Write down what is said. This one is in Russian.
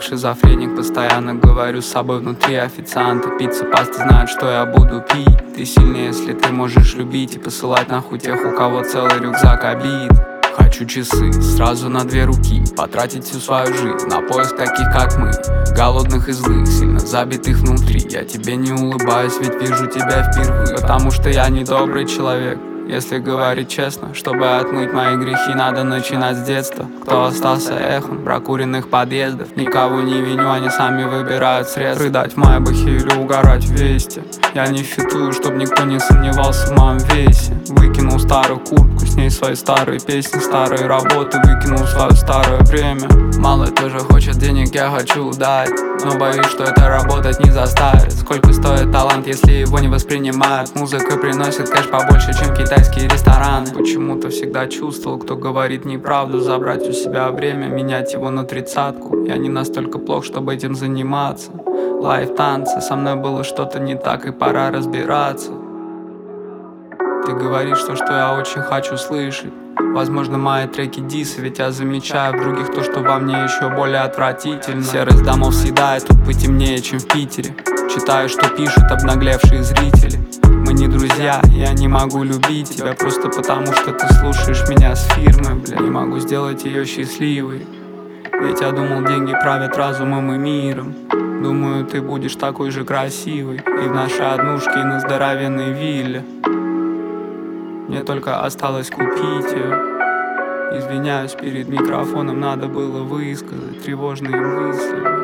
как шизофреник. Постоянно говорю с собой внутри официанты. Пицца, паста знают, что я буду пить. Ты сильнее, если ты можешь любить и посылать нахуй тех, у кого целый рюкзак обид. Хочу часы сразу на 2 руки, потратить всю свою жизнь на поиск таких, как мы, голодных и злых, сильно забитых внутри. Я тебе не улыбаюсь, ведь вижу тебя впервые, потому что я не добрый человек. Если говорить честно, чтобы отмыть мои грехи, надо начинать с детства. Кто остался эхом прокуренных подъездов? Никого не виню, они сами выбирают средства. Рыдать в майбахе или угорать в весте. Я не фитую, чтоб никто не сомневался в моем весе. Выкинул старую куртку, с ней свои старые песни, старые работы. Выкинул свое старое время. Малый тоже хочет денег, я хочу дать, но боюсь, что это работать не заставит. Сколько стоит талант, если его не воспринимают? Музыка приносит кэш побольше, чем китайские рестораны. Почему-то всегда чувствовал, кто говорит неправду. Забрать у себя время, менять его на 30-ку. Я не настолько плох, чтобы этим заниматься. Лайф танцы, со мной было что-то не так, и пора разбираться. Ты говоришь то, что я очень хочу слышать. Возможно, мои треки дисы, ведь я замечаю в других то, что во мне еще более отвратительно. Серость домов съедает, тут потемнее, чем в Питере. Читаю, что пишут обнаглевшие зрители. Мы не друзья, я не могу любить тебя просто потому, что ты слушаешь меня с фирмы. Бля, не могу сделать ее счастливой, ведь я думал, деньги правят разумом и миром. Думаю, ты будешь такой же красивой и в нашей однушке, и на здоровенной вилле. Мне только осталось купить ее. Извиняюсь перед микрофоном, надо было высказать тревожные мысли.